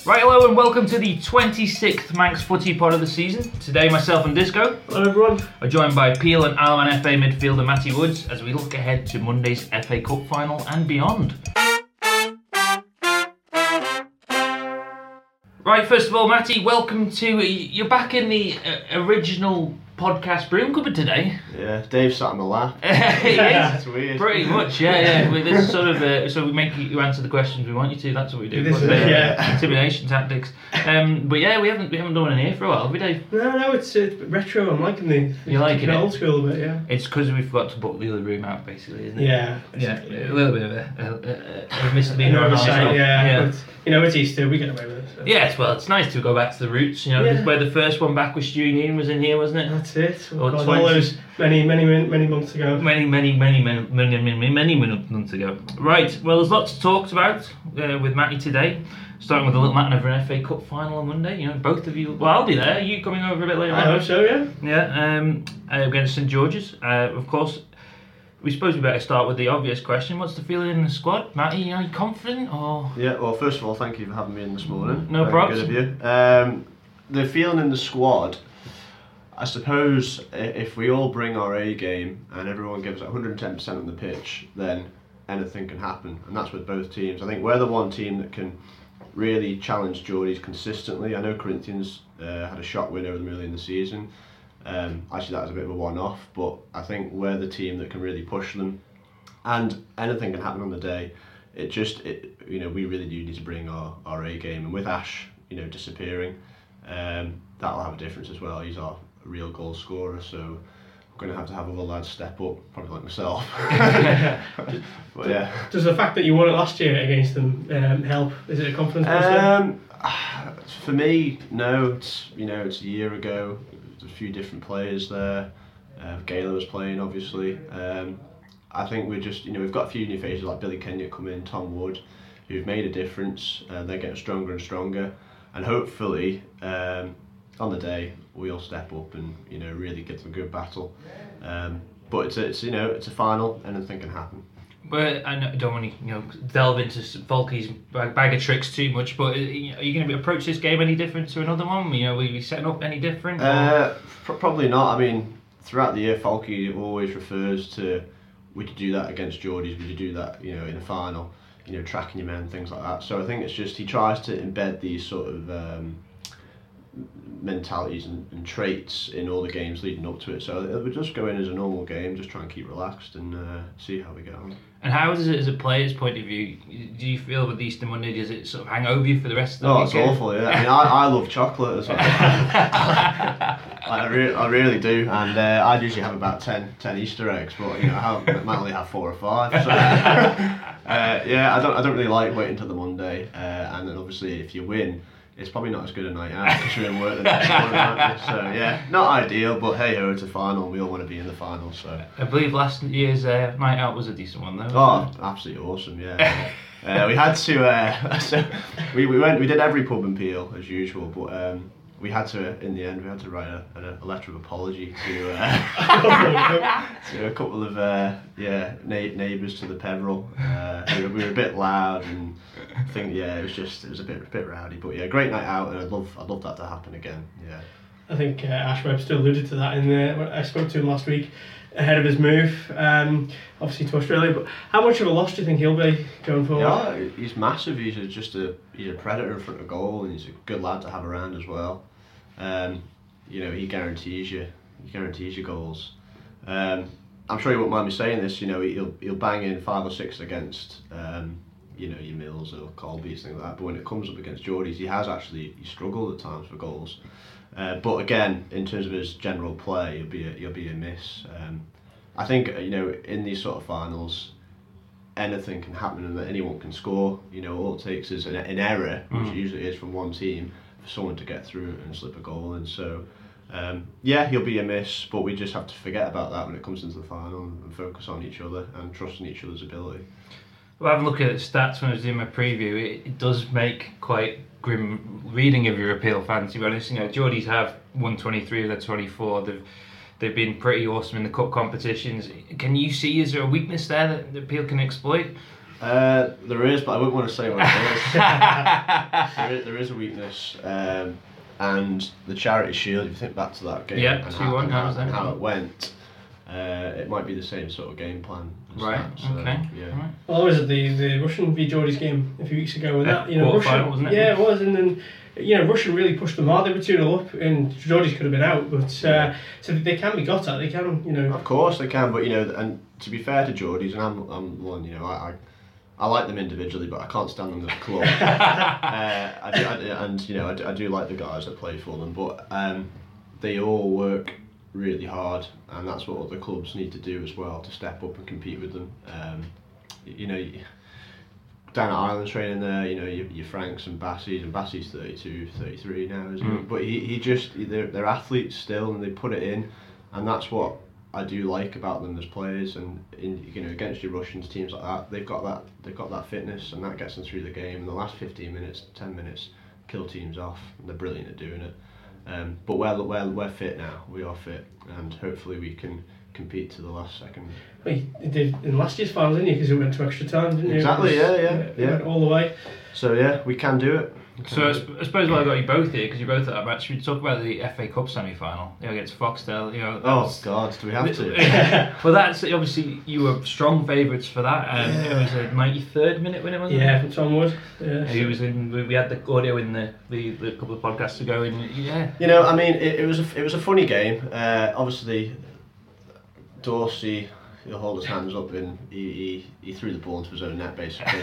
Right, hello and welcome to the 26th Manx Footy pod of the season. Today, myself and Disco Hello everyone. are joined by Peel and Alman FA midfielder Matty Woods as we look ahead to Monday's FA Cup final and beyond. Right, first of all, Matty, welcome to... You're back in the original podcast broom cupboard today. Yeah, Dave sat on my lap. It's weird. Pretty much, yeah. With this sort of, so we make you answer the questions we want you to. That's what we do. Intimidation tactics. But yeah, we haven't done one in here for a while, have we, Dave? No, it's retro. I'm liking the You liking it? Old school a bit, yeah. It's because we forgot to book the other room out, basically, isn't it? Yeah. Yeah, a little bit of a misdemeanor on our Oversight, side. yeah. But, it's Easter. We get away with it. So. Yes, well, it's nice to go back to the roots. Where the first one back was Stu Ian was in here, wasn't it? That's it. Or God, all those many months ago. Many months ago. Right, well, there's lots to talk about with Matty today. Starting with a little matter of an FA Cup final on Monday. Both of you. Well, I'll be there. You coming over a bit later? I hope so. Yeah. Yeah. Against St George's. Of course, we suppose we better start with the obvious question. What's the feeling in the squad, Matty? Are you confident or? Yeah. Well, first of all, thank you for having me in this morning. No problem. props. Good of you. The feeling in the squad. I suppose if we all bring our A game and everyone gives 110% on the pitch, then anything can happen, and that's with both teams. I think we're the one team that can really challenge Geordies consistently. I know Corinthians had a shock win over them early in the season. Actually, that was a bit of a one-off, but I think we're the team that can really push them, and anything can happen on the day. We really do need to bring our A game, and with Ash, disappearing, that'll have a difference as well. He's our real goal scorer, so we're going to have other lads step up, probably like myself. But yeah. Does the fact that you won it last year against them help? Is it a confidence booster? For me, no. It's a year ago. There's a few different players there. Gayla was playing, obviously. I think we're just we've got a few new faces like Billy Kenya come in, Tom Wood, who've made a difference. They're getting stronger and stronger, and hopefully on the day we'll step up and really give them a good battle. But it's a final, anything can happen. But I don't want to delve into Volky's bag of tricks too much. But are you going to approach this game any different to another one? Will you be setting up any different? Probably not. I mean, throughout the year, Volky always refers to we could do that against Geordies. We could do that in a final. Tracking your men, things like that. So I think it's just he tries to embed these sort of mentalities and traits in all the games leading up to it. So we just go in as a normal game, just try and keep relaxed and see how we get on. And how is it as a player's point of view? Do you feel with Easter Monday, does it sort of hang over you for the rest of the weekend? Oh, it's awful, yeah. I mean, I love chocolate as well. I really do, and I'd usually have about 10 Easter eggs, but I might only have 4 or 5. So I don't really like waiting till the Monday, and then obviously if you win, it's probably not as good a night out because you're in work the next morning, aren't you? So yeah, not ideal, but hey ho, it's a final and we all want to be in the final. So I believe last year's night out was a decent one though. Oh, absolutely awesome, yeah. We had to, so we did every pub in Peel as usual, but we had to, in the end, write a letter of apology to a couple of neighbours to the Peveril. We were a bit loud and I think it was a bit rowdy, but yeah, great night out, and I'd love that to happen again. Yeah. I think Ash Webster alluded to that when I spoke to him last week ahead of his move, obviously to Australia. But how much of a loss do you think he'll be going forward? Yeah, he's massive. He's a predator in front of goal, and he's a good lad to have around as well. He guarantees you goals. I'm sure he won't mind me saying this. He'll bang in 5 or 6 against your Mills or Colby's, things like that. But when it comes up against Geordies, he struggled at times for goals. But again, in terms of his general play, he'll be a miss. I think in these sort of finals, anything can happen and anyone can score. All it takes is an error, which usually is from one team, for someone to get through and slip a goal in. So he'll be a miss, but we just have to forget about that when it comes into the final and focus on each other and trust in each other's ability. Well, having a look at the stats when I was doing my preview, it does make quite grim reading of your Peel fans, to be honest. Geordies have won 23 of their 24. They've been pretty awesome in the cup competitions. Can you see, is there a weakness there that Peel can exploit? There is, but I wouldn't want to say what it is. There is a weakness, and the Charity Shield. If you think back to that game, Yeah, and 2-1, and how it went, it might be the same sort of game plan. Right. Okay. Yeah. Right. Well, was it the Russian v Geordie's game a few weeks ago? And that, Quarter-final, wasn't it? Yeah, it was, and then Russia really pushed them hard. They were 2-0 up, and Geordie's could have been out, but so they can be got at. They can, Of course they can, but and to be fair to Geordie's, and I'm one, I like them individually, but I can't stand them as a club. I do like the guys that play for them, but they all work really hard, and that's what other clubs need to do as well to step up and compete with them. Down at Ireland training there, your Franks and Bassies, and Bassie's 32, 33 now, isn't he? But they're athletes still, and they put it in, and that's what I do like about them as players. And against your Russians, teams like that, they've got that fitness, and that gets them through the game. In the last 15 minutes, 10 minutes, kill teams off, and they're brilliant at doing it. But we're fit now. We are fit, and hopefully we can compete to the last second. Well, you did in last year's final, didn't you? Because it went to extra time, didn't you? Exactly. Yeah. Went all the way. So yeah, we can do it. So I suppose I got you both here because you're both at that match. We talk about the FA Cup semi-final, against Foxtel. Oh God, do we have to? Well, that's obviously you were strong favourites for that. It was a 93rd minute winner, wasn't it? Yeah, from Tom Wood. Yeah. He was in. We had the audio in the couple of podcasts ago, and yeah. It was a funny game. Obviously, Dorsey. He'll hold his hands up, and he threw the ball into his own net basically.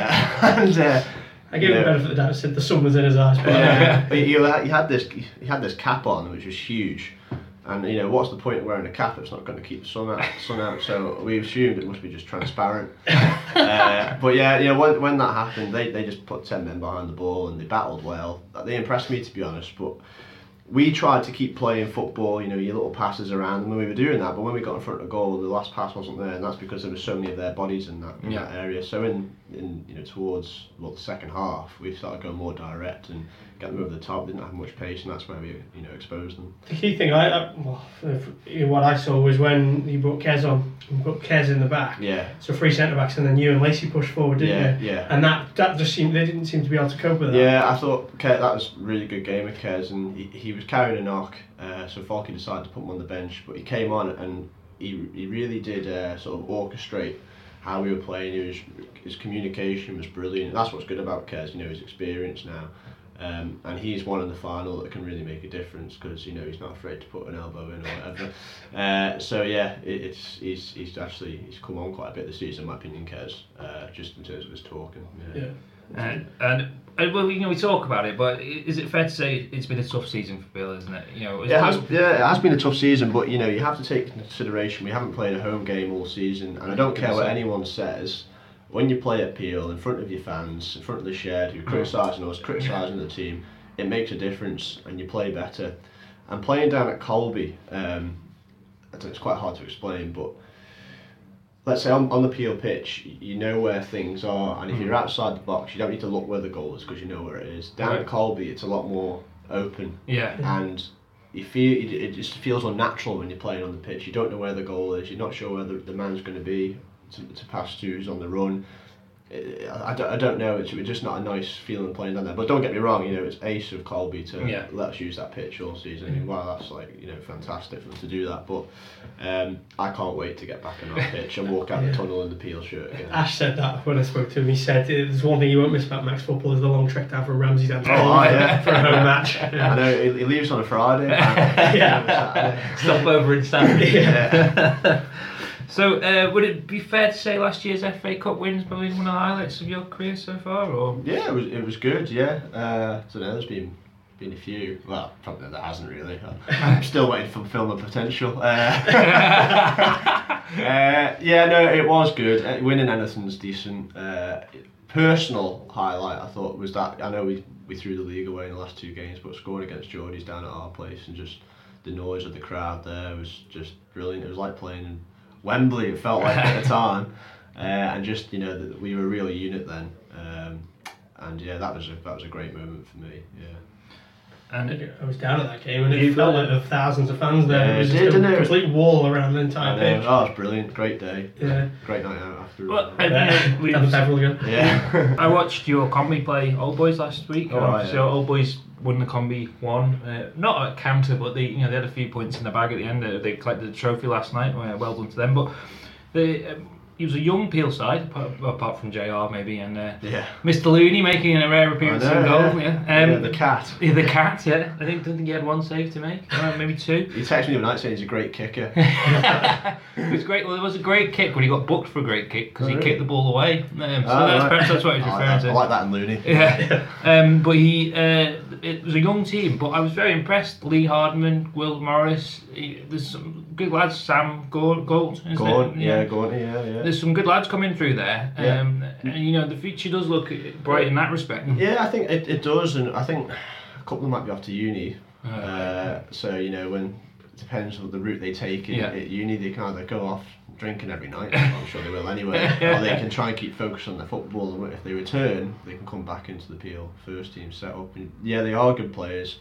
I gave him the benefit of the doubt. Said the sun was in his eyes, but he had this cap on, which was huge. And what's the point of wearing a cap? It's not going to keep the sun out. So we assumed it must be just transparent. But yeah, when that happened, they just put 10 men behind the ball and they battled well. They impressed me, to be honest. But we tried to keep playing football, your little passes around, and we were doing that. But when we got in front of the goal, the last pass wasn't there, and that's because there were so many of their bodies in that area. So in towards the second half, we started going more direct and getting them over the top. Didn't have much pace, and that's where we exposed them. The key thing what I saw was when you brought Kez on, and put Kez in the back. Yeah. So 3 centre backs, and then you and Lacey pushed forward, didn't you? Yeah. And that just seemed they didn't seem to be able to cope with that. Yeah, I thought that was a really good game of Kez, and he was carrying a knock. So Falky decided to put him on the bench, but he came on and he really did sort of orchestrate how we were playing. His communication was brilliant. That's what's good about Kez, his experience now. And he's one in the final that can really make a difference because he's not afraid to put an elbow in or whatever. So yeah, he's come on quite a bit this season, in my opinion, Kez, just in terms of his talking. Yeah. And we talk about it, but is it fair to say it's been a tough season for Bill, isn't it? It has been a tough season, but you have to take into consideration we haven't played a home game all season, and I don't care what anyone says. When you play at Peel in front of your fans, in front of the shed, who are criticising us, criticising the team, it makes a difference, and you play better. And playing down at Colby, it's quite hard to explain, but let's say on the Peel pitch, you know where things are, and if you're outside the box, you don't need to look where the goal is because you know where it is. Down at Colby, it's a lot more open, and it just feels unnatural when you're playing on the pitch. You don't know where the goal is. You're not sure where the man's going to be to pass to, who's on the run. I don't know. It's just not a nice feeling playing down there. But don't get me wrong. It's ace of Colby to let us use that pitch all season. I mean, wow, that's fantastic for them to do that. But I can't wait to get back on that pitch and walk out the tunnel in the Peel shirt again. Ash said that when I spoke to him. He said there's one thing you won't miss about Max football is the long trek down from Ramsey down to for a home match. Yeah. I know he leaves on a Friday. Stop over in Saturday. Yeah. So, would it be fair to say last year's FA Cup wins probably one of the highlights of your career so far, or? Yeah, it was good. Yeah, I don't know. There's been a few. Well, probably there hasn't really. I'm still waiting for Film of Potential. It was good. Winning anything's decent. Personal highlight I thought was that I know we threw the league away in the last 2 games, but scoring against Geordie's down at our place and just the noise of the crowd there was just brilliant. It was like playing in Wembley, it felt like at the time, and just we were a real unit then, and yeah, that was a great moment for me. Yeah. And I was down at that game, and it felt like there were thousands of fans there. Yeah, it was it just did, a didn't it? complete wall around the I entire know. pitch. Oh, it's brilliant. Great day. Yeah. Great night out after. Well, Down the Beverly again. Yeah. I watched your combi play Old Boys last week. Oh, right, So yeah. Old Boys won the combi 1, not a counter, but they had a few points in the bag at the end. They collected the trophy last night. Well done to them. But he was a young Peel side, apart from JR maybe, and Yeah. Mr. Looney making a rare appearance I know, in goal. yeah. Yeah. The cat. Yeah, the cat. Yeah, I don't think he had 1 save to make, maybe 2. He texted me the other night saying he's a great kicker. It was great. Well, it was a great kick, but he got booked for a great kick because he kicked the ball away. Perhaps that's what he was referring to. I like that in Looney. Yeah. But it was a young team, but I was very impressed. Lee Hardman, Will Morris, there's some good lads. Sam Gaunt, isn't Gaunt, it? yeah, Gaunt, yeah. There's some good lads coming through there, Yeah. and the future does look bright in that respect. Yeah, I think it does, and I think a couple of them might be off to uni. So when it depends on the route they take at uni, they can either go off drinking every night. I'm sure they will anyway, or they can try and keep focused on their football. And if they return, they can come back into the Peel first team setup. And yeah, they are good players.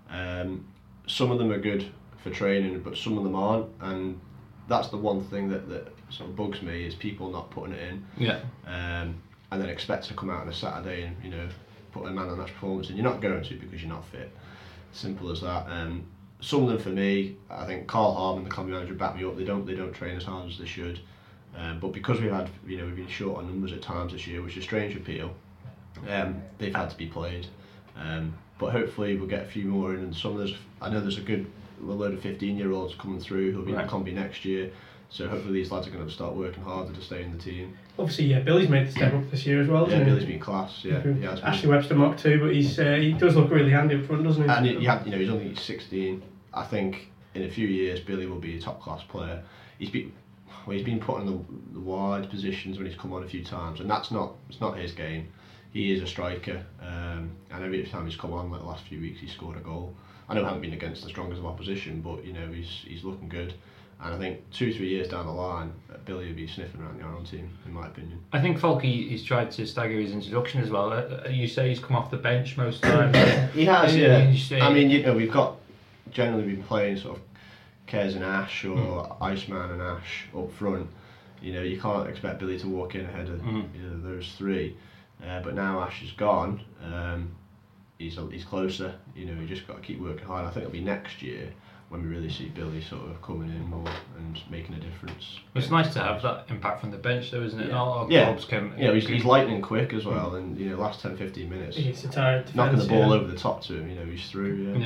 Some of them are good for training, but some of them aren't, and that's the one thing that sort of bugs me is people not putting it in. Yeah. And then expect to come out on a Saturday and put a man on that performance, and you're not going to because you're not fit. Simple as that. Some of them for me, I think Carl Harmon, the comedy manager, backed me up. They don't train as hard as they should, but because we've been short on numbers at times this year, which is strange for Peel. They've had to be played, but hopefully we'll get a few more in. And I know there's a load of 15-year-olds coming through who'll be in the combi next year. So hopefully these lads are going to start working harder to stay in the team. Obviously, yeah, Billy's made the step up this year as well. Yeah, hasn't he? Billy's been class. Yeah, Ashley Webster Mark too, but he does look really handy up front, doesn't he? And he's only 16. I think in a few years Billy will be a top class player. He's been put in the wide positions when he's come on a few times, and it's not his game. He is a striker, and every time he's come on, like the last few weeks, he's scored a goal. I know I haven't been against the strongest of opposition, but he's looking good. And I think 2-3 years down the line, Billy will be sniffing around the Ireland team, in my opinion. I think Folky has tried to stagger his introduction as well. You say he's come off the bench most of the time. He has, yeah. Say, I mean, we've generally been playing sort of Kez and Ash or Iceman and Ash up front. You can't expect Billy to walk in ahead of either of those three. But now Ash is gone, he's closer. You just got to keep working hard. I think it'll be next year when we really see Billy sort of coming in more and making a difference. It's nice to have that impact from the bench though, isn't it? Yeah. All clubs can. He's lightning quick as well, and last 10-15 minutes, He's a tired defence, knocking the ball over the top to him. He's through.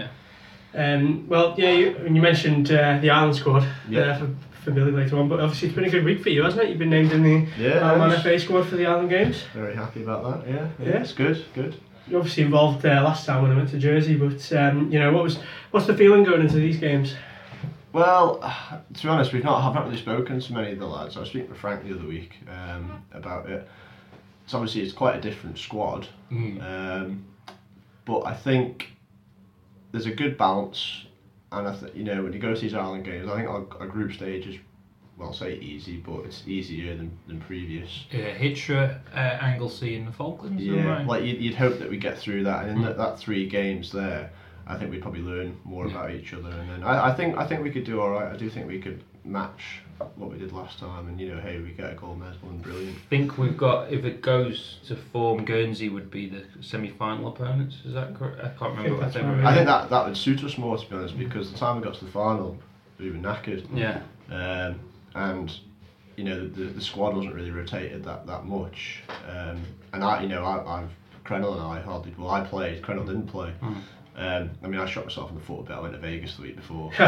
You mentioned the Ireland squad for Billy later on, but obviously it's been a good week for you, hasn't it? You've been named in the Ireland FA squad for the Ireland Games. Very happy about that. Yeah, it's good. You're obviously involved last time when I went to Jersey, but what's the feeling going into these games? Well, to be honest, I've not really spoken to many of the lads. I was speaking to Frank the other week about it. So obviously it's quite a different squad, but I think there's a good balance, and when you go to these Ireland Games, I think our group stage is, well, I'll say easy, but it's easier than previous. Yeah, Hitra, Anglesey and the Falklands. Yeah, right? like you'd hope that we get through that, and in that 3 games there, I think we'd probably learn more about each other, and then I think we could do all right. I do think we could match what we did last time, and hey, we get a gold medal and brilliant. I think we've got, if it goes to form, Guernsey would be the semi-final opponents. Is that correct? I can't remember what they were. I think that would suit us more, to be honest, because the time we got to the final, we were knackered. Yeah. And the squad wasn't really rotated that much. And I've Crenell and I hardly. Well, I played. Crenell didn't play. I shot myself in the foot a bit. I went to Vegas the week before. bit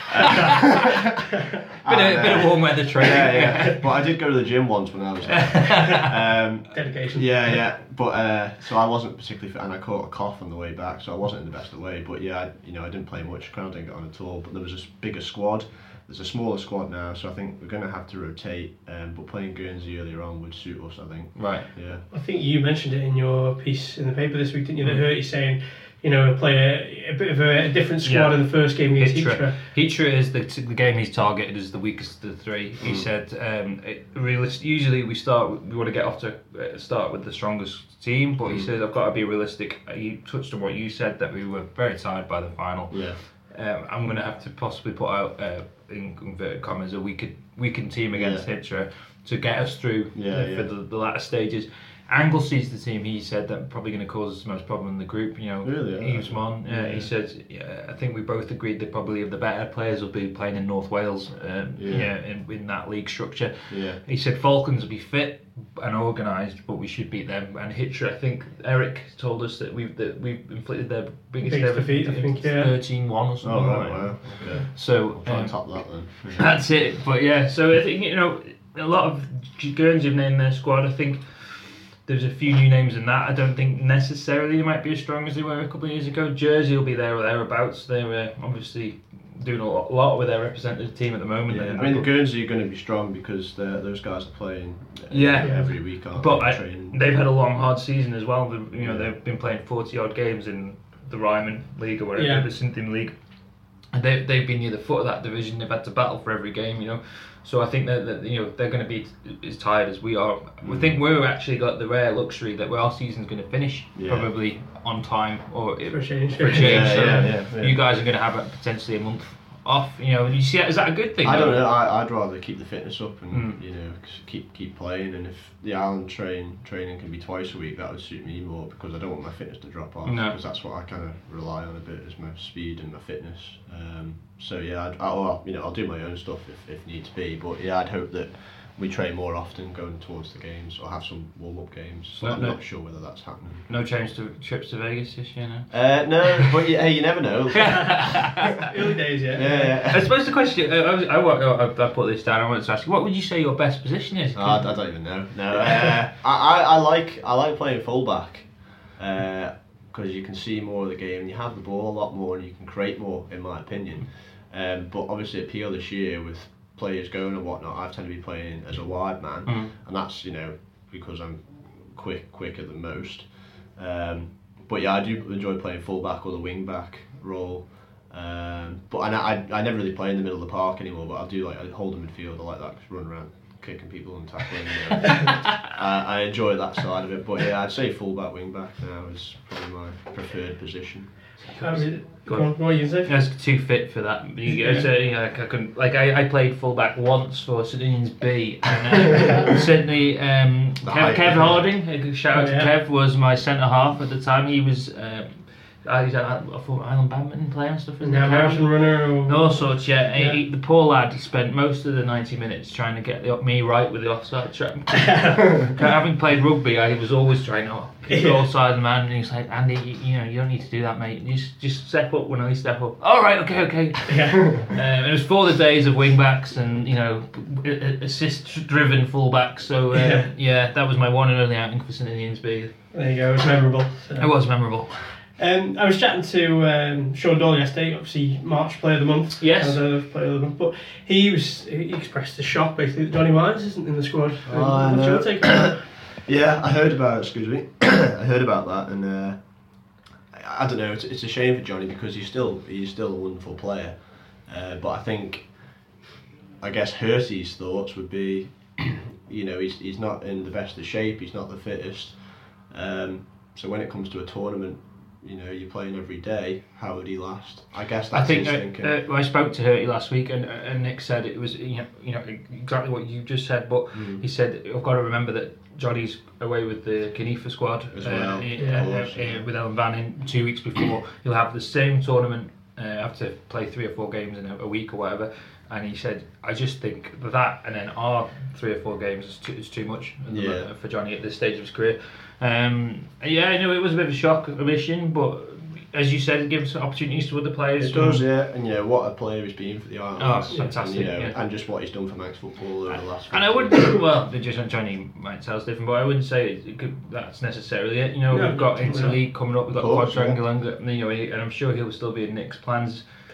of warm weather training. Yeah. But I did go to the gym once when I was there. Dedication. Yeah. But so I wasn't particularly fit, and I caught a cough on the way back, so I wasn't in the best of way. But yeah, I didn't play much. Crenell didn't get on at all. But there was a bigger squad. There's a smaller squad now, so I think we're going to have to rotate. But playing Guernsey earlier on would suit us, I think. Right. Yeah. I think you mentioned it in your piece in the paper this week, didn't you? That Hurty's saying he'll play a bit of a different squad in the first game against Hitra. Hitra is the game he's targeted as the weakest of the three. He said, usually we want to get off to start with the strongest team, but he said, I've got to be realistic. He touched on what you said, that we were very tired by the final. Yeah. I'm going to have to possibly put out, in inverted commas, a weakened team against Hitra to get us through for the latter stages. Anglesea's the team, he said, that probably going to cause us the most problem in the group. Really? Yves Mon, he said, I think we both agreed that probably the better players will be playing in North Wales, in that league structure. Yeah. He said Falcons will be fit and organised, but we should beat them. And Hitra, I think Eric told us that we've inflicted their biggest ever defeat, I think, 13-1 or something. Oh, right, wow. Okay. So I'll try and top that then. that's it. But yeah, so I think, a lot of Guernsey have named their squad. I think there's a few new names in that. I don't think necessarily they might be as strong as they were a couple of years ago. Jersey will be there or thereabouts. They're obviously doing a lot with their representative team at the moment. Yeah. I mean, the Guernsey are going to be strong because those guys are playing every week, aren't but they? They've had a long, hard season as well. They've been playing 40-odd games in the Ryman League or whatever, the Cynthian League. And they've been near the foot of that division. They've had to battle for every game, So I think that they're going to be as tired as we are. We think we've actually got the rare luxury that our season's going to finish probably on time or for a change. You guys are going to have potentially a month off. You see, is that a good thing? I don't know. I'd rather keep the fitness up and keep playing. And if the Island training can be twice a week, that would suit me more because I don't want my fitness to drop off. No. Because that's what I kind of rely on a bit, is my speed and my fitness. So yeah, I'll do my own stuff if needs be. But yeah, I'd hope that we train more often going towards the games or have some warm-up games. So I'm not sure whether that's happening. No change to trips to Vegas this year, no? No, but hey, you never know. Early days, I suppose the question, I put this down, I wanted to ask you, what would you say your best position is? I don't even know. No, I like playing fullback because you can see more of the game and you have the ball a lot more and you can create more, in my opinion. But obviously at Peel this year with players going and whatnot, I've tended to be playing as a wide man, and that's because I'm quicker than most. But yeah, I do enjoy playing fullback or the wing back role. But I never really play in the middle of the park anymore. But I hold the midfield. I like that, just run around kicking people and tackling. I enjoy that side of it. But yeah, I'd say fullback, wing back now is probably my preferred position. Go on, what are you saying? I was too fit for that. I couldn't. I played fullback once for St Ninians B, and certainly Kev Harding. Shout out to Kev, was my centre half at the time. He was. He's an Island badminton player and stuff. Marathon runner. All sorts, the poor lad spent most of the 90 minutes trying to get me right with the offside trap. Having played rugby, I was always trying to pick the offside man, and he's like, Andy, you don't need to do that, mate. Just step up when I step up. All right, okay. It was for the days of wing backs and assist-driven fullbacks. So that was my one and only outing for St Ninians B. There you go. It was memorable. It was memorable. I was chatting to Sean Doyle yesterday, obviously March Player of the Month. Yes. Player of the Month, but he expressed the shock basically that Johnny Wines isn't in the squad. What's your take on that? Yeah, I heard about it, I heard about that, and I don't know, it's a shame for Johnny because he's still a wonderful player, but I guess Hirty's thoughts would be, he's not in the best of shape, he's not the fittest, so when it comes to a tournament, you're playing every day, how would he last? I guess that's his thinking. I spoke to Hirty last week and Nick said it was exactly what you just said, but he said, I've got to remember that Johnny's away with the Canifa squad as well, with Ellen Bannon 2 weeks before. He'll have the same tournament, have to play 3 or 4 games in a week or whatever, and he said, I just think that and then our 3 or 4 games is too much for Johnny at this stage of his career. I know it was a bit of a shock omission, but as you said, it gives opportunities to other players. It does, and what a player he's been for the Islands. Oh, it's fantastic. And just what he's done for Manx football over the last 50 years. And I wouldn't, just Johnny might tell us different, but I wouldn't say that's necessarily it. We've got Interleague coming up, we've got the Quadrangle, and I'm sure he'll still be in Nick's plans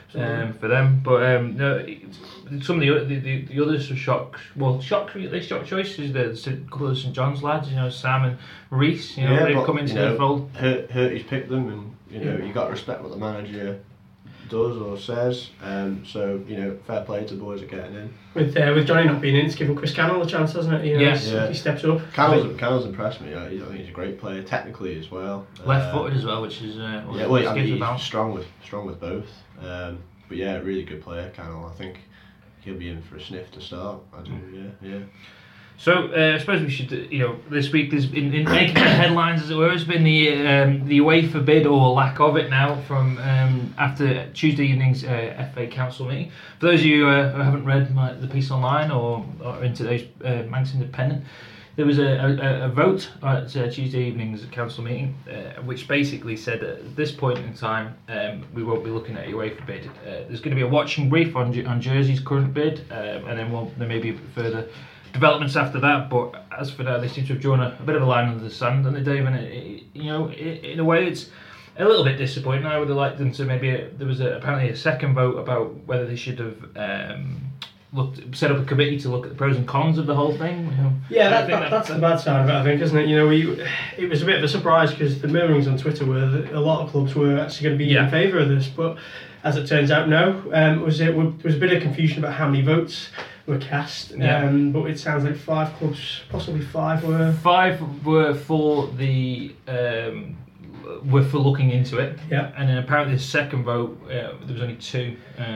for them. But no, some of the others were shock. Well, shock choices. There's a couple of St John's lads, Sam and Reese. They've come into the fold. Hurty's picked them, and you got to respect what the manager does or says. So fair play to the boys that are getting in. With Johnny not being in, it's given Chris Cannell a chance, hasn't it? He steps up. Cannell's impressed me. I think he's a great player technically as well. Left-footed as well, which is he's strong with both. But yeah, really good player, Cannell. I think he'll be in for a sniff to start. I do. Yeah. So I suppose we should, this week there's been in making the headlines, as it were, has been the UEFA bid or lack of it now from after Tuesday evening's FA Council meeting. For those of you who haven't read the piece online or in today's Manx Independent, there was a vote at Tuesday evening's council meeting, which basically said that at this point in time we won't be looking at a UEFA bid. There's going to be a watching brief on Jersey's current bid, and then there may be further developments after that, but as for now, they seem to have drawn a bit of a line under the sand, and Dave, and in a way, it's a little bit disappointing. I would have liked them to there was apparently a second vote about whether they should have set up a committee to look at the pros and cons of the whole thing. Yeah, that's the bad side of it, I think, isn't it? It was a bit of a surprise because the murmurings on Twitter were that a lot of clubs were actually going to be in favour of this, but as it turns out, no. There was a bit of confusion about how many votes were cast, but it sounds like 5 clubs, possibly 5 were. 5 were for the for looking into it, and then apparently the second vote there was only 2.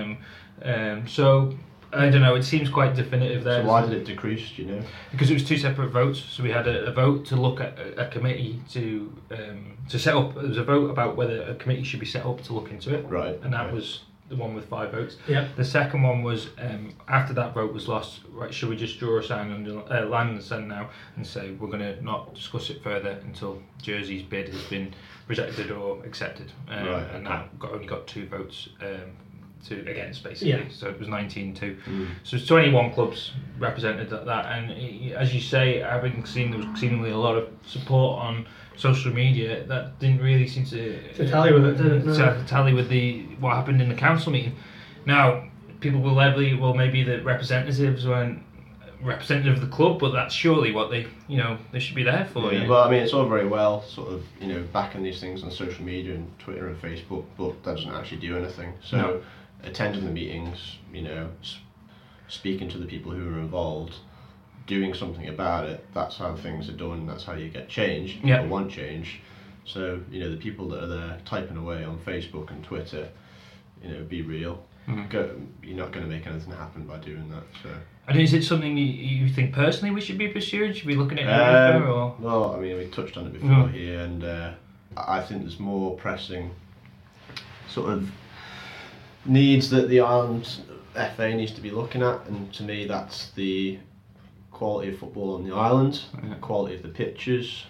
So I don't know. It seems quite definitive there. So why did it decrease? Do you know? Because it was 2 separate votes. So we had a vote to look at a committee to set up. There was a vote about whether a committee should be set up to look into it, right? And that was the one with 5 votes. Yeah. The second one was after that vote was lost. Right? Should we just draw a line in the sand now and say we're going to not discuss it further until Jersey's bid has been rejected or accepted? Right. And that only got 2 votes. Against basically, so it was 19-2. So it's 21 clubs represented at that, and as you say, having seen there was seemingly a lot of support on social media, that didn't really seem to tally with it, did it? No. To tally with what happened in the council meeting. Now, people will maybe the representatives weren't representative of the club, but that's surely what they should be there for. Yeah. Well, I mean, it's all very well sort of backing these things on social media and Twitter and Facebook, but that doesn't actually do anything. So. No. Attending the meetings, speaking to the people who are involved, doing something about it, that's how things are done, that's how you get change. People want change. So, the people that are there typing away on Facebook and Twitter, be real. You're not going to make anything happen by doing that. So. And is it something you think personally we should be pursuing? Should we be looking at it? Well, I mean, we touched on it before here, and I think there's more pressing sort of needs that the Ireland FA needs to be looking at, and to me that's the quality of football on the island, quality of the pitches.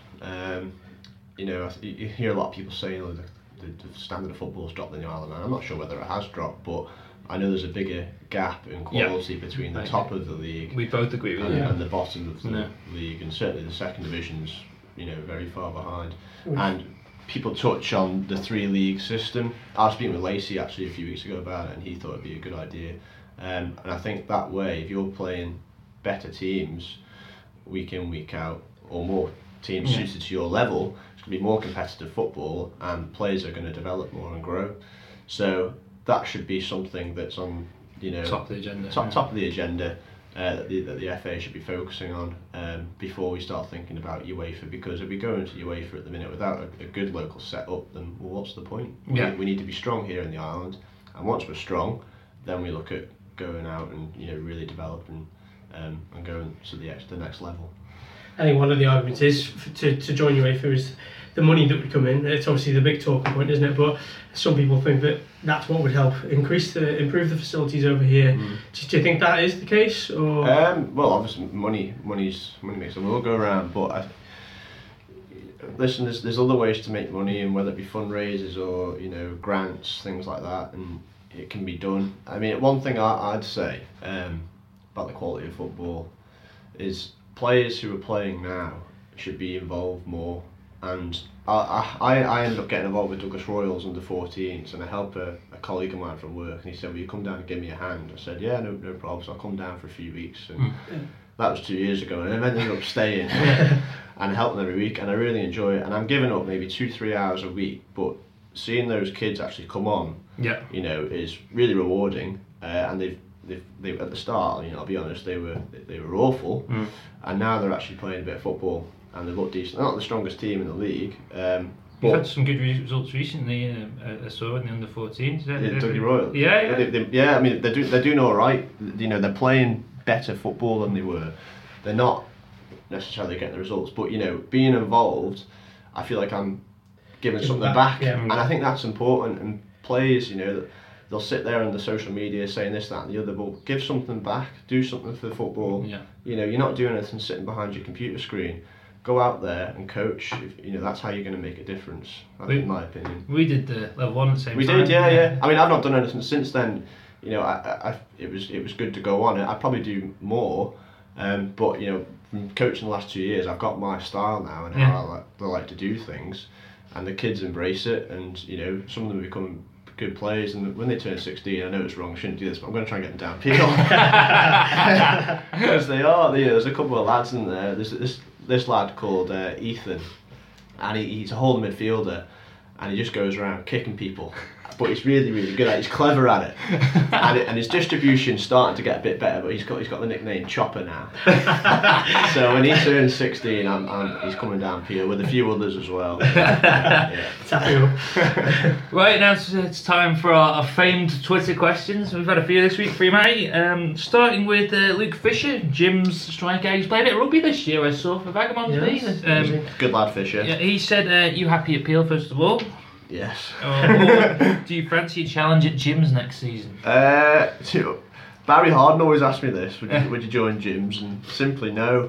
You hear a lot of people saying the standard of football has dropped in the island, and I'm not sure whether it has dropped, but I know there's a bigger gap in quality between the top of the league. We both agree with that. And the bottom of the league, and certainly the second division's very far behind. And people touch on the 3-league system. I was speaking with Lacey actually a few weeks ago about it, and he thought it'd be a good idea. And I think that way, if you're playing better teams week in, week out, or more teams suited to your level, it's going to be more competitive football, and players are going to develop more and grow. So that should be something that's on top of the agenda. Top of the agenda. That the FA should be focusing on before we start thinking about UEFA, because if we go into UEFA at the minute without a good local setup, then what's the point? We need to be strong here in the island, and once we're strong, then we look at going out and really developing and going to the next level. I think one of the arguments is to join UEFA is the money that would come in. It's obviously the big talking point, isn't it? But some people think that that's what would help improve the facilities over here. Do you think that is the case? Or? Well, obviously money makes the world go around. But listen, there's other ways to make money, and whether it be fundraisers or grants, things like that, and it can be done. I mean, one thing I'd say about the quality of football is players who are playing now should be involved more and I ended up getting involved with Douglas Royals under 14s, and I helped a colleague of mine from work, and he said, will you come down and give me a hand? I said, yeah, no problem, so I'll come down for a few weeks, and that was 2 years ago, and I ended up staying and helping them every week, and I really enjoy it, and I'm giving up maybe 2-3 hours a week, but seeing those kids actually come on, you know, is really rewarding, and they at the start, you know, I'll be honest, they were awful, and now they're actually playing a bit of football, and they look decent. They're not the strongest team in the league. We've had some good results recently. I saw in the under 14s. Dougie Royal. Yeah. I mean, they're doing all right. You know, they're playing better football than they were. They're not necessarily getting the results, but you know, being involved, I feel like I'm giving something back, and I think that's important. And players, you know, they'll sit there on the social media saying this, that, and the other, but give something back. Do something for the football. Yeah. You know, you're not doing anything sitting behind your computer screen. Go out there and coach. You know, that's how you're going to make a difference. In my opinion. We did the level 1 at the same time. We did, yeah. I mean, I've not done anything since then. You know, it was good to go on. I'd probably do more, but you know, from coaching the last 2 years, I've got my style now and how I like to do things, and the kids embrace it. And you know, some of them become good players, and when they turn 16, I know it's wrong, I shouldn't do this, but I'm going to try and get them down Peel. Because they are. You know, there's a couple of lads in there. There's this lad called Ethan, and he's a holding midfielder, and he just goes around kicking people, but he's really, really good at it. He's clever at it, and his distribution's starting to get a bit better, but he's got the nickname Chopper now. So when he turns 16, he's coming down Peel with a few others as well. Right, now it's time for our famed Twitter questions. We've had a few this week for you, Matty. Starting with Luke Fisher, Jim's striker. He's played a bit of rugby this year, I saw, for Vagabonds. Good lad, Fisher. Yeah, he said, you happy at Peel, first of all? Yes. Or do you fancy a challenge at Jim's next season? Barry Harden always asked me this, would you join Jim's? And simply no.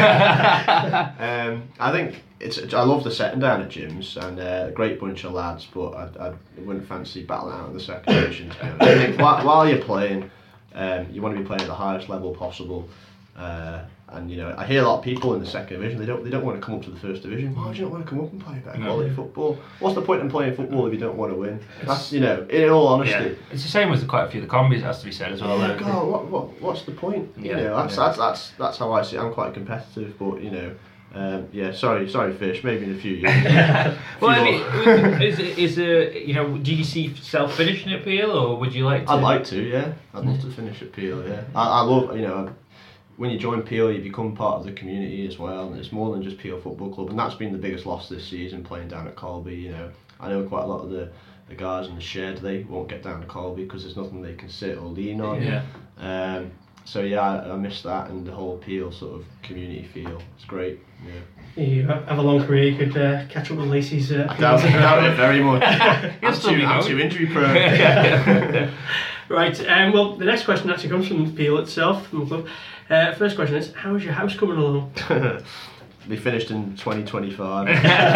I think I love the setting down at Jim's, and a great bunch of lads, but I wouldn't fancy battling out in the second division, to be honest. I think while you're playing, you want to be playing at the highest level possible. And you know, I hear a lot of people in the second division, they don't want to come up to the first division. Why do you not want to come up and play better quality football? What's the point in playing football if you don't want to win? That's, you know, in all honesty. Yeah. It's the same with quite a few of the combis, it has to be said as well. Oh God, what's the point? You know, that's how I see it. I'm quite competitive, but you know, sorry, Fish. Maybe in a few years. Well, I mean, is you know, do you see yourself finishing at Peel, or would you like to? I'd like to, yeah. I'd love to finish at Peel, yeah. I love, you know. When you join Peel, you become part of the community as well, and it's more than just Peel Football Club, and that's been the biggest loss this season, playing down at Colby. You know, I know quite a lot of the guys in the shed, they won't get down to Colby because there's nothing they can sit or lean on. Yeah. So yeah, I miss that, and the whole Peel sort of community feel. It's great. Yeah. You have a long career, you could catch up with Lacey's. I doubt it very much. I'm too injury prone. Right, well, the next question actually comes from Peel itself, from the club. First question is, how is your house coming along? Be finished in 2025.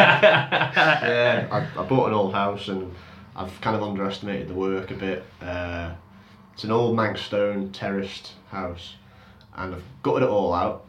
Yeah, I bought an old house, and I've kind of underestimated the work a bit. It's an old Mankstone terraced house, and I've gutted it all out,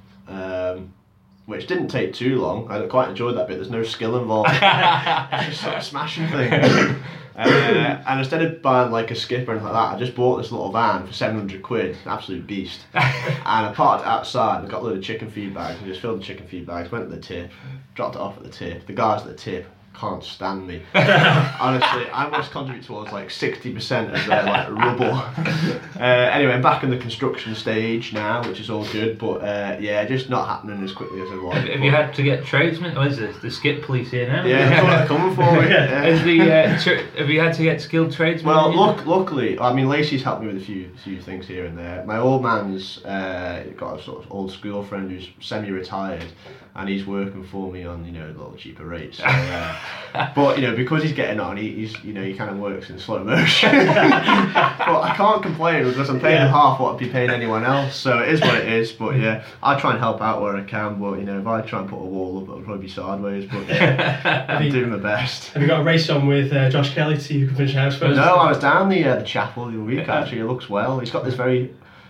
which didn't take too long. I quite enjoyed that bit. There's no skill involved. Just sort of smashing things. And instead of buying like a skip or anything like that, I just bought this little van for 700 quid, an absolute beast. And I parked it outside and got a load of chicken feed bags and just filled the chicken feed bags, went to the tip, dropped it off at the tip. The guys at the tip can't stand me. Honestly, I must contribute towards like 60% of their like rubble. Anyway, I'm back in the construction stage now, which is all good, but yeah, just not happening as quickly as I want. Have you had to get tradesmen? Or is the skip police here now? Yeah, coming for me. Yeah. Have you had to get skilled tradesmen? Well, luckily, I mean, Lacey's helped me with a few things here and there. My old man's got a sort of old school friend who's semi-retired, and he's working for me on, you know, a little cheaper rates. So, but you know, because he's getting on, he kind of works in slow motion. But I can't complain because I'm paying him half what I'd be paying anyone else. So it is what it is. But yeah, I try and help out where I can. But you know, if I try and put a wall up, it'll probably be sideways. But yeah, I'm doing my best. Have you got a race on with Josh Kelly to see who can finish house first? No, I was down the chapel the other week. Actually, it looks well. He's got this very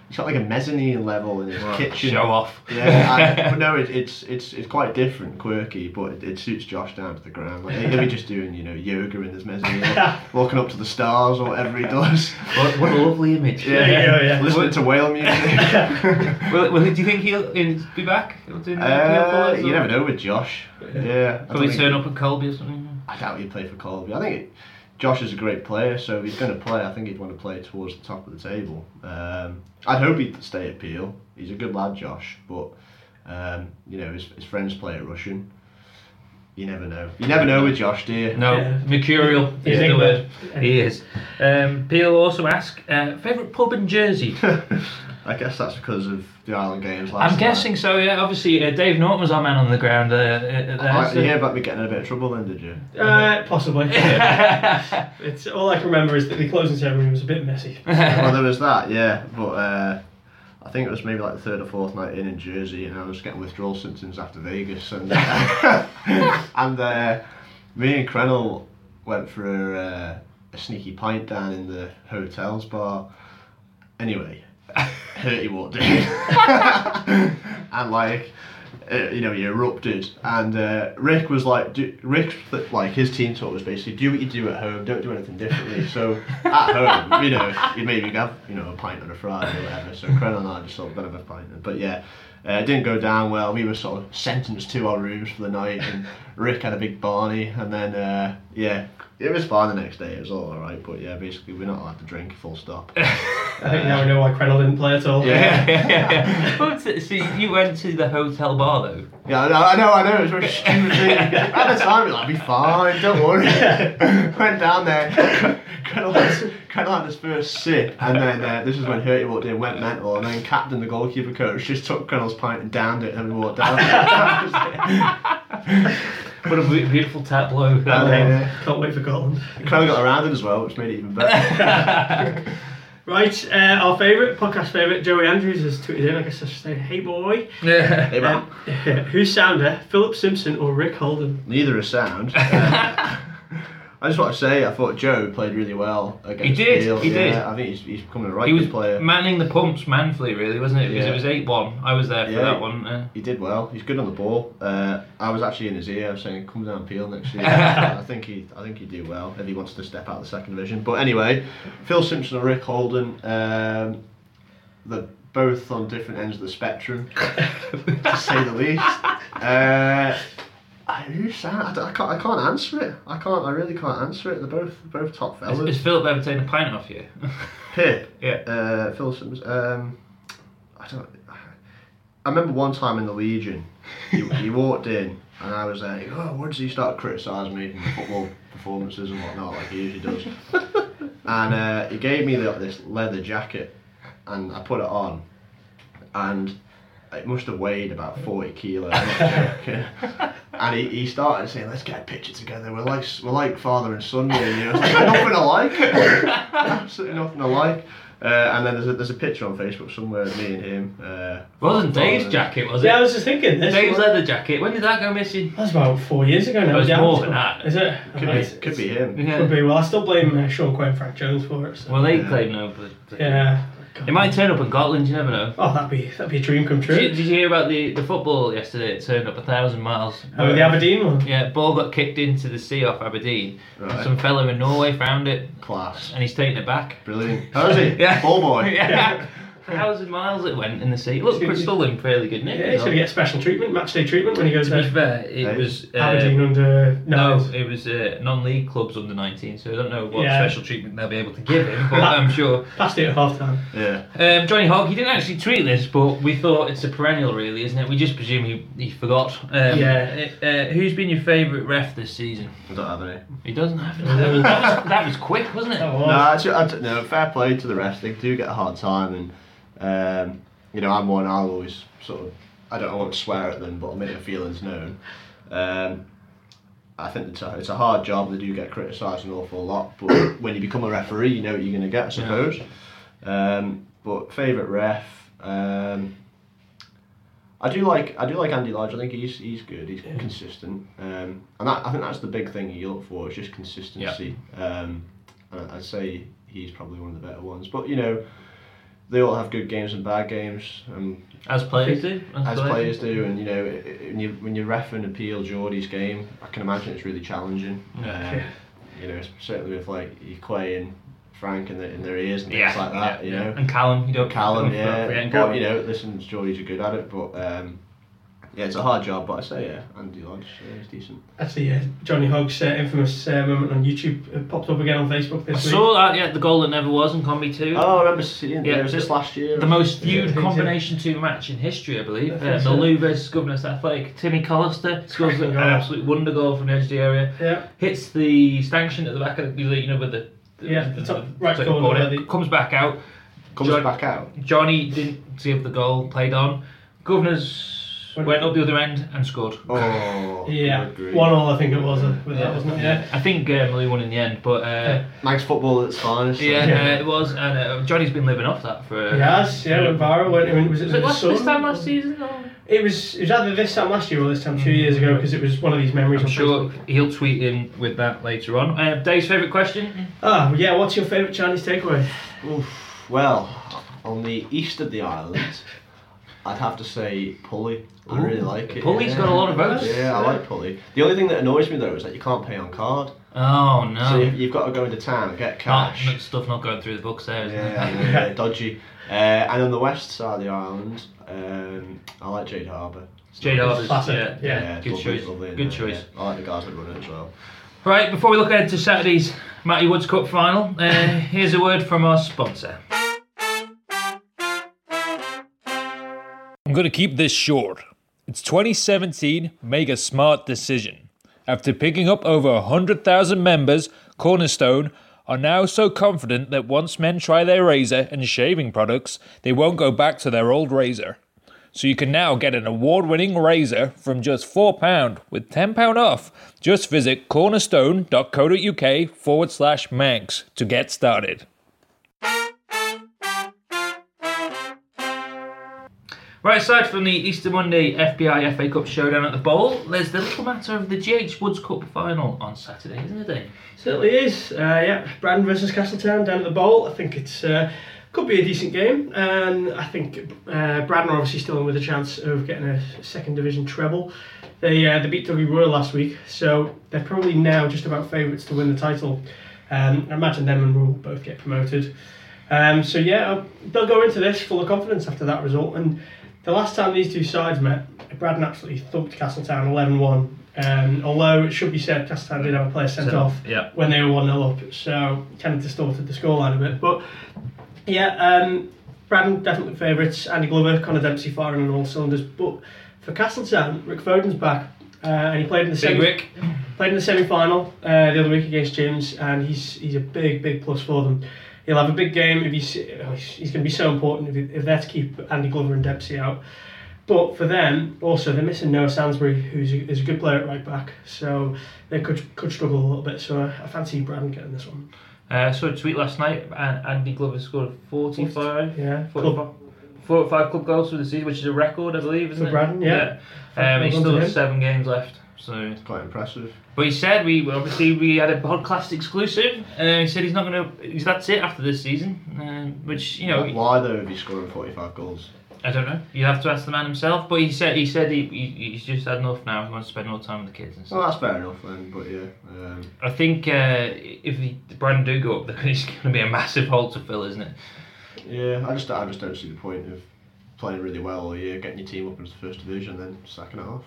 he's got like a mezzanine level in his kitchen. Show off. Yeah, but no, it's quite different, quirky, but it suits Josh down to the ground. Like he'll be just doing yoga in his mezzanine, walking up to the stars or whatever he does. What a lovely image. Yeah. Listening to whale music. Well, do you think he'll be back? You never know with Josh. Yeah. Probably turn up at Colby or something. I doubt he'd play for Colby. I think Josh is a great player, so if he's going to play, I think he'd want to play towards the top of the table. I'd hope he'd stay at Peel. He's a good lad, Josh, but his friends play at Russian. You never know. You never know with Josh, do you? No, mercurial is the word. He is. Peel also asked, favourite pub in Jersey? I guess that's because of the Island Games last I'm guessing so, yeah. Obviously, Dave Norton was our man on the ground there. You hear about me getting in a bit of trouble then, did you? Possibly. It's all I can remember is that the closing ceremony was a bit messy. Well, there was that, yeah. But I think it was maybe like the third or fourth night in Jersey, and I was getting withdrawal symptoms after Vegas, and me and Krenel went for a sneaky pint down in the hotel's bar. Anyway, Hurty walked in and he erupted, and Rick was like, his team talk was basically, do what you do at home, don't do anything differently. So at home, you'd maybe have a pint on a Friday or whatever. So Krenel and I just sort of got a pint, but yeah. It didn't go down well. We were sort of sentenced to our rooms for the night, and Rick had a big Barney, and then it was fine the next day. It was all alright, but yeah, basically we're not allowed to drink. Full stop. I think now we know why Krenel didn't play at all. Yeah. But so you went to the hotel bar though? Yeah, I know. It was a very stupid thing. At the time, we were like, "Be fine, don't worry." Went down there. Krenel had his first sip, and then this is when Hurty walked in, went mental, and then Captain, the goalkeeper coach, just took Krenel's pint and downed it, and we walked down. What a beautiful tableau. Can't wait for Scotland. Krenel got around it as well, which made it even better. Right, our podcast favourite, Joey Andrews, has tweeted in. I guess I should say, hey boy. Hey man. Who's sounder, Philip Simpson or Rick Holden? Neither is sound. I just want to say, I thought Joe played really well against Peel. He did. I think he's becoming a right good player. He was manning the pumps manfully, really, wasn't it? Because it was 8-1. I was there for that one. He did well. He's good on the ball. I was actually in his ear saying, "Come down, Peel next year." I think he'd do well if he wants to step out of the second division. But anyway, Phil Simpson and Rick Holden, they're both on different ends of the spectrum, to say the least. Who's that? I can't answer it. I really can't answer it. They're both top fellas. Has Philip ever taken a pint off you? Pip? Yeah. Phil Simmons. I remember one time in the Legion, he walked in and I was like, where does he start criticising me from football performances and whatnot, like he usually does. And he gave me this leather jacket, and I put it on, and it must have weighed about 40 kilos. And he started saying, "Let's get a picture together. We're like father and son here." And I was like, "Nothing alike, absolutely nothing alike." And then there's a picture on Facebook somewhere of me and him. Wasn't Dave's jacket, was it? Yeah, I was just thinking this. Dave's leather jacket. When did that go missing? That's about 4 years ago now. It was more than that. Is it? Could be him. Yeah. Could be. Well, I still blame Sean Quay and Frank Jones for it. So. Well, they claim no, but yeah. It might turn up in Scotland, you never know. Oh, that'd be a dream come true. Did you hear about the football yesterday? It turned up 1,000 miles. Oh, the Aberdeen one? Yeah, ball got kicked into the sea off Aberdeen. Right. Some fella in Norway found it. Class. And he's taken it back. Brilliant. How is he? Yeah. Ball boy. Yeah. 1,000 miles it went in the sea. Look, still in fairly good nick. Yeah, he's going to get special treatment, match day treatment when he goes there. To be there. fair, it was... Aberdeen under... No, it was non-league clubs under 19, so I don't know what special treatment they'll be able to give him, but I'm sure... Passed it at half-time. Yeah. Johnny Hogg, he didn't actually tweet this, but we thought it's a perennial really, isn't it? We just presume he forgot. Who's been your favourite ref this season? I don't have any. He doesn't have any. That was quick, wasn't it? No, actually, no, fair play to the refs. They do get a hard time, and I'm one. I'll always sort of, I want to swear at them, but I'll make my feelings known. I think it's a hard job. They do get criticised an awful lot, but when you become a referee, you know what you're going to get, I suppose. Yeah. But favourite ref, I do like Andy Lodge. I think he's good. He's consistent, and I think that's the big thing you look for. It's just consistency. And I'd say he's probably one of the better ones. But they all have good games and bad games. As players do. As players do, and when you ref and appeal Geordie's game, I can imagine it's really challenging. Certainly with like Quay and Frank in their ears and things like that. And Callum, But listen, Geordie's are good at it, but. It's a hard job, but I say, Andy Lodge is decent. Actually, Johnny Hogg's infamous moment on YouTube popped up again on Facebook this week. I saw that, the goal that never was in Combi 2. Oh, I remember seeing it. Was this last year? The most viewed combination 2 match in history, I believe. Malou versus Governors Athletic. Timmy Collister scores an absolute wonder goal from the edge of the area. Yeah. Hits the stanchion at the back of the, with the top right corner. Comes back out. Johnny didn't see if the goal played on. Governors went up the other end and scored. Oh, yeah. 1-1, I think it was, that, wasn't it? Yeah. I think Malou won in the end, but... Manx football at its finest. It was, and Johnny's been living off that for... He has, went viral. Was it this time last season? Or? It was either this time last year or this time 2 years ago, because it was one of these memories. I'm sure he'll tweet in with that later on. Dave's favourite question? What's your favourite Chinese takeaway? Well, on the east of the island... I'd have to say Pulley. I really like it. Pulley's got a lot of votes. Yeah, I like Pulley. The only thing that annoys me though is that you can't pay on card. Oh no! So you've got to go into town and get cash. Stuff not going through the books there, isn't it? Yeah, dodgy. And on the west side of the island, I like Jade Harbour. Jade Harbour's good choice. Good choice. I like the guys that run it as well. Right, before we look ahead to Saturday's Matty Woods Cup final, here's a word from our sponsor. I'm going to keep this short. It's 2017, make a smart decision. After picking up over 100,000 members, Cornerstone are now so confident that once men try their razor and shaving products, they won't go back to their old razor. So you can now get an award-winning razor from just £4 with £10 off. Just visit cornerstone.co.uk/Manx to get started. Right, aside from the Easter Monday FBI FA Cup showdown at the Bowl, there's the little matter of the GH Woods Cup final on Saturday, isn't it, Dave? Certainly is. Braddon versus Castletown down at the Bowl. I think it's could be a decent game, and I think Braddon are obviously still in with a chance of getting a second division treble. They beat Dougie Royal last week, so they're probably now just about favourites to win the title. I imagine them and will both get promoted. They'll go into this full of confidence after that result. And the last time these two sides met, Braddon absolutely thumped Castletown 11-1. Although it should be said, Castletown did have a player sent off when they were 1-0 up, so kind of distorted the scoreline a bit. But Braddon definitely favourites. Andy Glover, Connor Dempsey firing on all cylinders. But for Castletown, Rick Foden's back, and he played in the semi-final the other week against Jims, and he's a big plus for them. He'll have a big game. He's going to be so important if they're to keep Andy Glover and Dempsey out. But for them, also, they're missing Noah Sansbury, who's a good player at right back. So they could struggle a little bit. So I fancy Braddon getting this one. Saw a tweet last night, and Andy Glover scored 45 club goals for the season, which is a record, I believe, isn't it? For Braddon, yeah. He still has 7 games left. So it's quite impressive. But he said we had a podcast exclusive. He said he's not going to. That's it after this season. Which why though? If he's scoring 45 goals, I don't know. You have to ask the man himself. But he said he's just had enough now. He wants to spend more time with the kids and stuff. Well, that's fair enough then. But I think if Braddon do go up, there's going to be a massive hole to fill, isn't it? Yeah, I just don't see the point of playing really well all year, getting your team up into the first division, then sacking it off.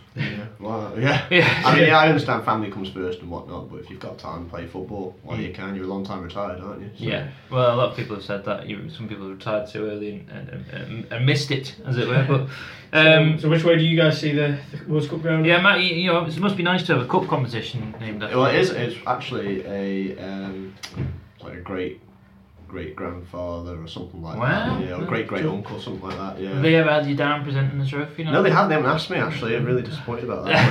I understand family comes first and whatnot, but if you've got time to play football while you can, you're a long time retired, aren't you? So. Yeah, well, a lot of people have said that. Some people have retired too early and missed it, as it were. But so which way do you guys see the World Cup going? Yeah, Matt, it must be nice to have a cup competition named after. Well, it is. It's actually a great grandfather or something like that. Yeah, or great uncle, something like that. Yeah. Have they ever had you down presenting the trophy? No, they haven't. They haven't asked me actually. I'm really disappointed about that.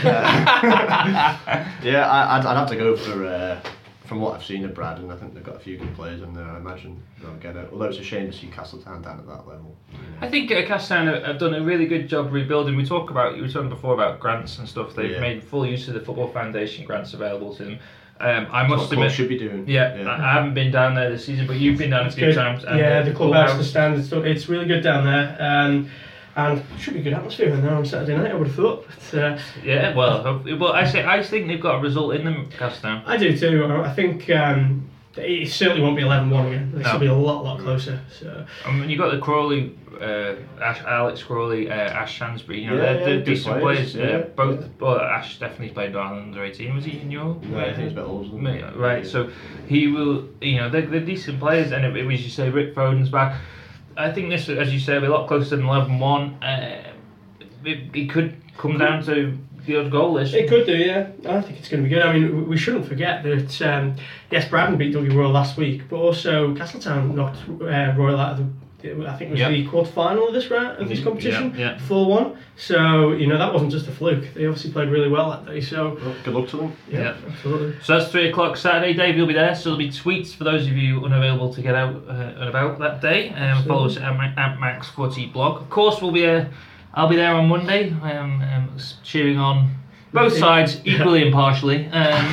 I'd have to go for. From what I've seen at Braddon, I think they've got a few good players in there. I imagine they'll get it. Although it's a shame to see Castletown down at that level. I think Castletown have done a really good job rebuilding. You were talking before about grants and stuff. They've made full use of the Football Foundation grants available to them. I must admit, should be doing. Yeah, I haven't been down there this season, but you've been down a few times. And the clubhouse, the stand, it's really good down there. And should be a good atmosphere in there on Saturday night, I would have thought. But, yeah, well, I think they've got a result in them, Castagne. I do too. I think it certainly won't be 11-1 again. This will be a lot closer. So. You've got the Crawley, Alex Crawley, Ash Shansbury. They're decent players. Both. Well, Ash definitely played under 18. Was he in your? No, I think he's a bit older than me. Right. So he will. They're decent players, and as you say, Rick Foden's back. I think this, as you say, will be a lot closer than 11-1. It could come down to the odd goal list. It could do, yeah. I think it's going to be good. I mean, we shouldn't forget that, yes, Braddon beat Dougie Royal last week, but also Castletown knocked Royal out of the, I think it was the quarter-final of this competition, 4-1. So, that wasn't just a fluke. They obviously played really well that day, so... Well, good luck to them. Yeah, absolutely. So that's 3 o'clock Saturday. Dave, you'll be there, so there'll be tweets for those of you unavailable to get out and about that day. Follow us at Max Footy blog. Of course, I'll be there on Monday, cheering on both sides equally impartially.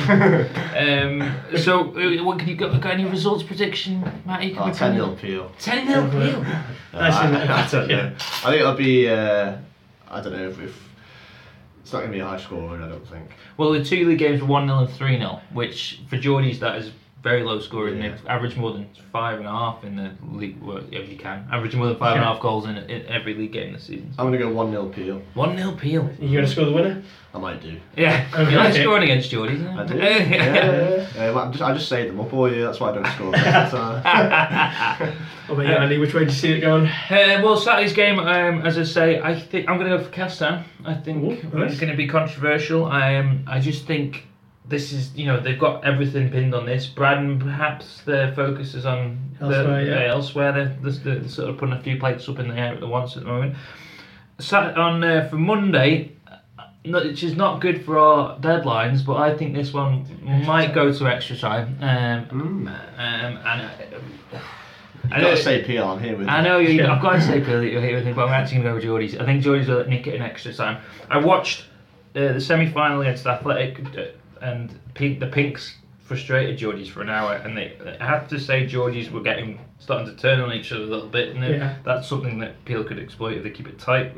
So, what can you got any results prediction, Matty? 10-0 Peel. 10-0 Peel. I don't know. I think it'll be. I don't know if it's not going to be a high scoring. I don't think. Well, the 2 league games were 1-0 and 3-0, which for Geordies that is very low scoring. They've averaged more than 5.5 in the league. Well, if you can average more than 5.5 goals in every league game this season. I'm going to go 1-0 Peel. 1-0 Peel. You going to score the winner? I might do. Yeah, you like scoring against Geordies, isn't it? I do. I just saved them up all year. That's why I don't score. What about you, Andy? Which way do you see it going? Well, Saturday's game, as I say, I think I'm going to go for Castan. I think it's going to be controversial. I just think this is, they've got everything pinned on this. Braddon, perhaps their focus is on elsewhere. They're sort of putting a few plates up in the air at once at the moment. For Monday, which is not good for our deadlines, but I think this one might go to extra time. I've got to say Peel, I'm here with you. I know I've got to say Peel that you're here with me, but I'm actually going to go with Geordies. I think Geordies will nick it in extra time. I watched the semi-final against Athletic, and the Pinks frustrated Geordies for an hour, and I have to say Geordies were starting to turn on each other a little bit, and that's something that Peel could exploit if they keep it tight.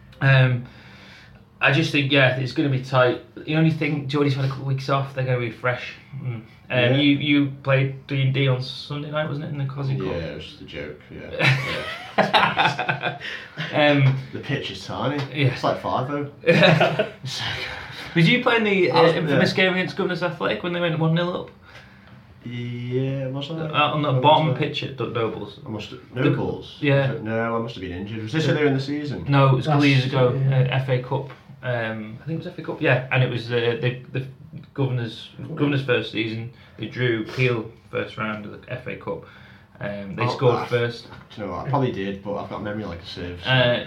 I just think, it's going to be tight. The only thing, Geordies had a couple of weeks off, they're going to be fresh. You played D&D on Sunday night, wasn't it, in the Cosy Cup? Yeah, it was just a joke, the pitch is tiny. Yeah. It's like 5-0. Did you play in the infamous game against Governors Athletic when they went 1-0 up? Yeah, was I? On the bottom pitch at Nobles. Nobles? Yeah. No, I must have been injured. Was this earlier in the season? No, it was a couple of years ago, FA Cup. I think it was FA Cup, and it was the Governor's first season. They drew Peel first round of the FA Cup. They scored first. Do you know what? I probably did, but I've got memory like a sieve.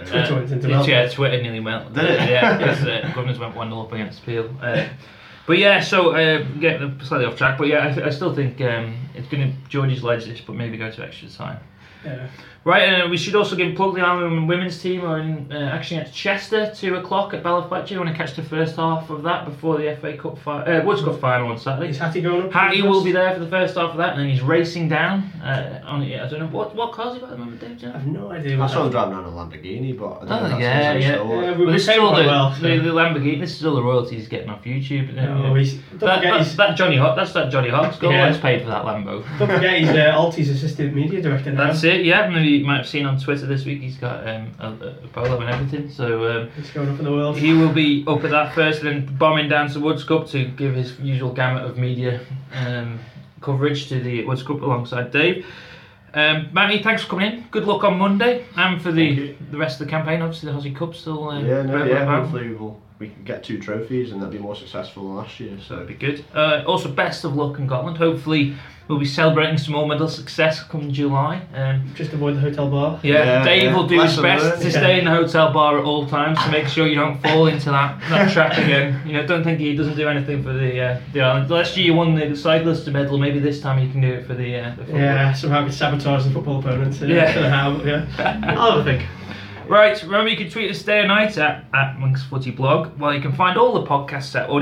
Twitter nearly melted. Did it? Yeah, because Governors went 1-0 up against Peel. But so getting slightly off track. But I still think it's going to Georgie's ledge this, but maybe go to extra time. Yeah. Right, we should also give plug the Ireland women's team are in action against Chester, 2 o'clock at Ballafletcher. You want to catch the first half of that before the FA Cup Woods Cup final on Saturday. Is Hattie going up? Hattie will be there for the first half of that, and then he's racing down. I don't know what car's he got at the moment, Dave. I have no idea. I saw him driving around a Lamborghini, but I don't know. Well, this is all the Lamborghini. This is all the royalties he's getting off YouTube. That Johnny Hawk's goal. Let's paid for that Lambo. Don't forget he's Alti's assistant media director now. That's it. Yeah, maybe you might have seen on Twitter this week. He's got a polo and everything. So he's going up in the world. He will be up at that first, and then bombing down to Woods Cup to give his usual gamut of media coverage to the Woods Cup alongside Dave. Matty, thanks for coming in. Good luck on Monday and for the rest of the campaign. Obviously, the Aussie Cup still. Hopefully we can get 2 trophies and that'll be more successful than last year. So that'd be good. Also, best of luck in Gotland. Hopefully, we'll be celebrating some more medal success come July. Just avoid the hotel bar. Dave will do his best to stay in the hotel bar at all times to make sure you don't fall into that trap again. Don't think he doesn't do anything for the island. Last year you won the cyclist medal. Maybe this time you can do it for the football. Yeah, somehow we sabotage the football opponents. I'll have a think. Right, remember you can tweet us day and night at Manx Footy Blog. Well, you can find all the podcasts at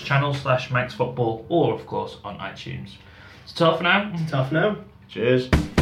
audioboom.com/channel/ManxFootball or, of course, on iTunes. It's tough now. Tough now. Cheers.